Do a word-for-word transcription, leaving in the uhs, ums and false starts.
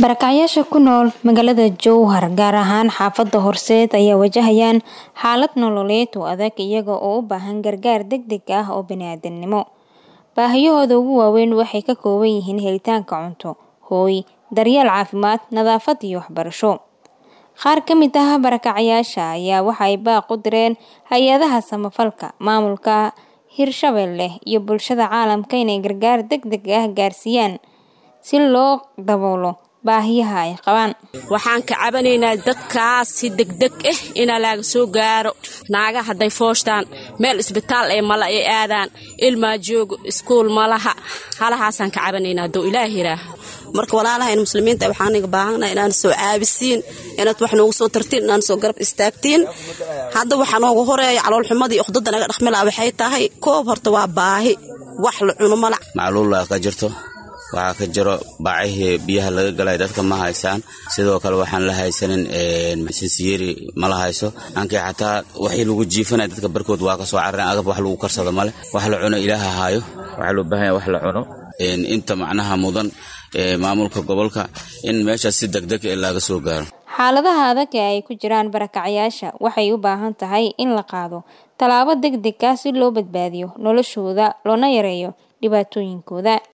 Barakacayaasha ku nool magaalada Jowhar gaar ahaan xaafadda Horseed ayaa wajahayaan xaalad nololeed oo adag iyaga oo u baahan gargaar degdeg ah oo bini'aadanimo. Baahiyahooda ugu waaweyn waxay ka kooban yihiin helitaanka cunto, hooy, daryeel caafimaad, nadaafad iyo waxbarasho. Qaar ka mid ah barakacayaasha ayaa waxay baaq u direen hay'adaha samafalka, maamulka Hirshabelle iyo bulshada caalamka inay gargaar degdeg ah gaarsiiyaan si loo daboolo baahiyaha ay qabaan. Waxaan ka cabanaynaa dadkaas si degdeg ah in laga soo gaaro. Naaga haday foostaan meel isbitaal ay mala ay aadaan, ilma joogo iskuul malaha. Halahaasaan ka cabanaynaa doo Ilaahay raah. Marka walaalaha muslimiinta waxaan iga baahanahay inaan soo caabisiin, inaad wax noogu soo tartiin, inaan soo garab istaagtiin. Hadda waxaan ugu horeeyay calool xumadii uqdada naga dhaxmilaa waxay tahay koob horta waa baahi wax la cuno malac. Macluula ka jirto. waxa ka jiro baacihi biyaha laga galay dadka ma haysaan sidoo kale waxaan la haysanin ee masisiiri ma la hayso anka xataa wixii lagu jiifanay dadka barkood waa ka soo carreen agab wax lagu karsado male wax la cuno ilaaha haayo wax loo baahan wax la cuno in inta macnaha mudan ee maamulka gobolka in meesha si degdeg ah laga soo gaaro. Xaaladaha adag ee ay ku jiraan barakacayaasha waxay u baahan tahay in la qaado talaabo degdeg ah si loo badbaadiyo noloshooda loona yareeyo dhibaatooyinkooda.